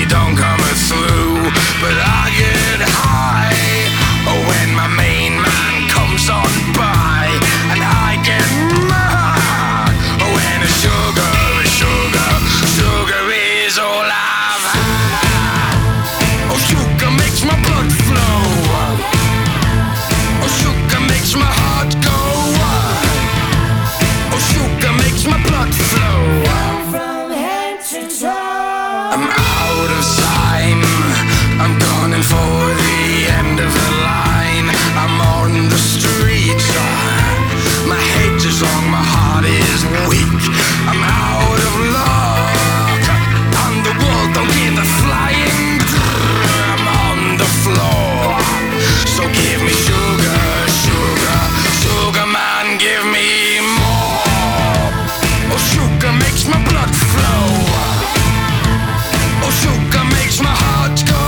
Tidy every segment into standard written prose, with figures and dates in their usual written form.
don't come through. But I get high when my main man comes on by, and I get mad when sugar is all I've had. Oh, sugar makes my blood flow. Oh, sugar makes my heart go. Oh, sugar makes my blood flow. From head to toe, I'm out of time, I'm gunning for the end of the line. I'm on the streets, my head is long, my heart is weak. I'm out of luck, and the world don't give a flying. I'm on the floor, so give me sugar, sugar, sugar man, give me more. Oh, sugar makes my blood flow. Oh, sugar makes my heart go.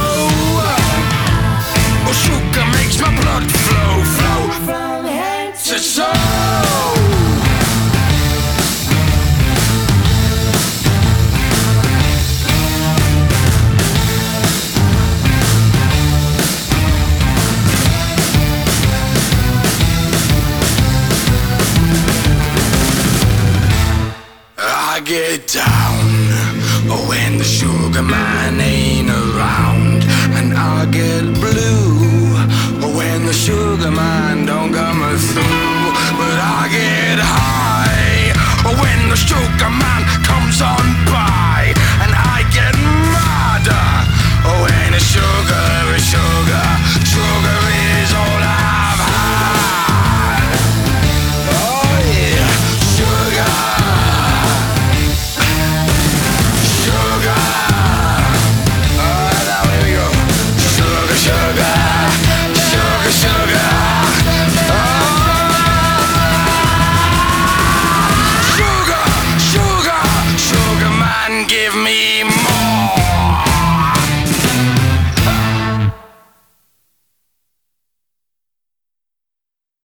Oh, sugar makes my blood flow, flow from head to to toe. I get down when the sugar man ain't around, and I get blue when the sugar man don't come through. But I get high when the sugar man comes on by.